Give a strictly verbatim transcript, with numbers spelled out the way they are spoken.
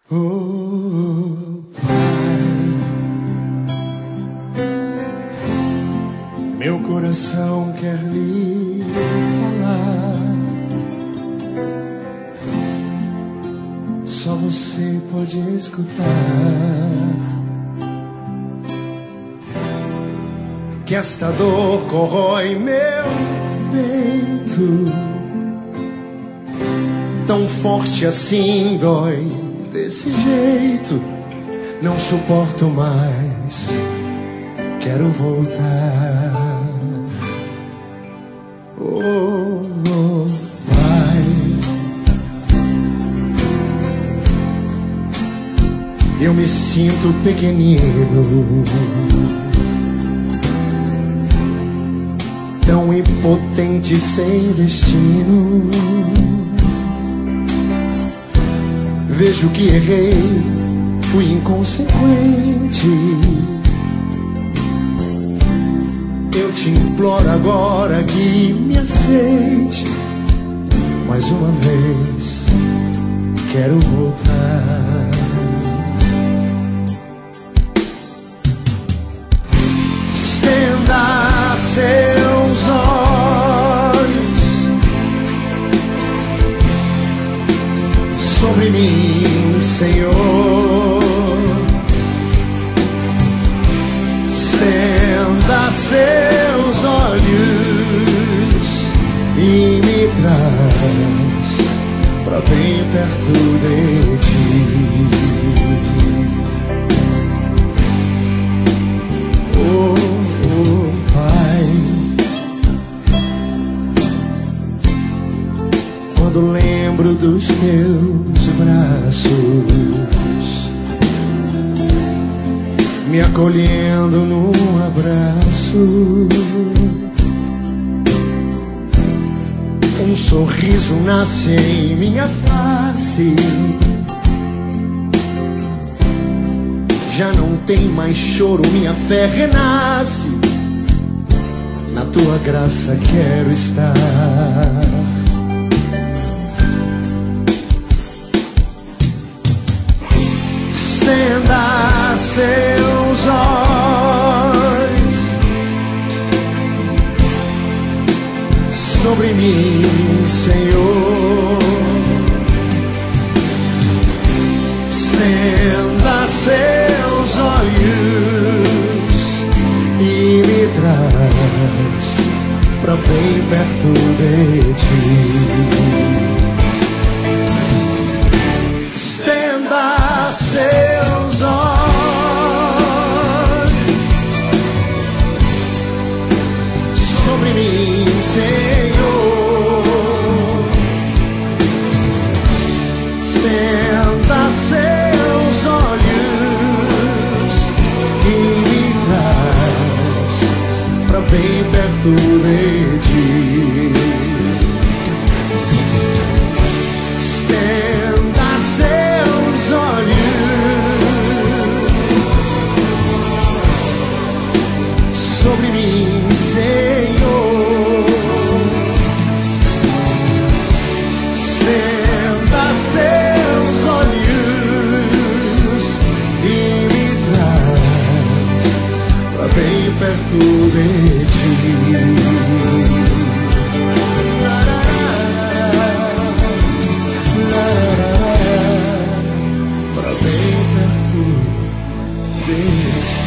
Oh, Pai, meu coração quer lhe falar. Só você pode escutar. Que esta dor corrói meu peito, tão forte assim dói. Desse jeito, não suporto mais, quero voltar. Oh, oh, Pai, eu me sinto pequenino, tão impotente sem destino. Vejo que errei, fui inconsequente. Eu te imploro agora que me aceite. Mais uma vez, quero voltar. Estenda seus olhos sobre mim, Senhor. Estenda seus olhos e me traz pra bem perto de ti. Oh, oh, Pai, quando lembro dos teus braços me acolhendo num abraço, um sorriso nasce em minha face. Já não tem mais choro, minha fé renasce. Na tua graça quero estar. Estenda seus olhos sobre mim, Senhor. Estenda seus olhos e me traz pra bem perto de ti. Estenda seus olhos sobre mim, Senhor. Estenda seus olhos e me traz pra bem perto de ti. Estenda seus olhos sobre mim, Senhor. Estenda seus olhos e me traz pra bem perto de ti. Pra bem perto de ti.